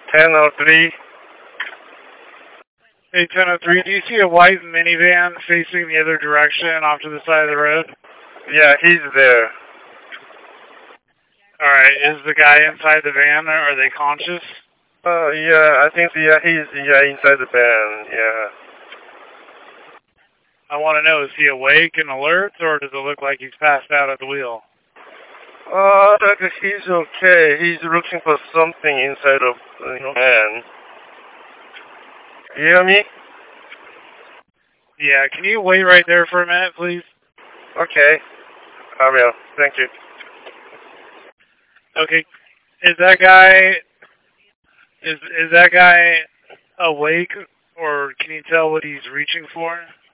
1003. Hey, 1003, do you see a white minivan facing the other direction off to the side of the road? Yeah, he's there. Alright, is the guy inside the van? Are they conscious? Yeah, I think he's inside the van, yeah. I want to know, is he awake and alert, or does it look like he's passed out at the wheel? He's okay. He's looking for something inside of the van. You hear me? Yeah, can you wait right there for a minute, please? Okay. I will. Thank you. Okay. Is that guy awake, or can you tell what he's reaching for?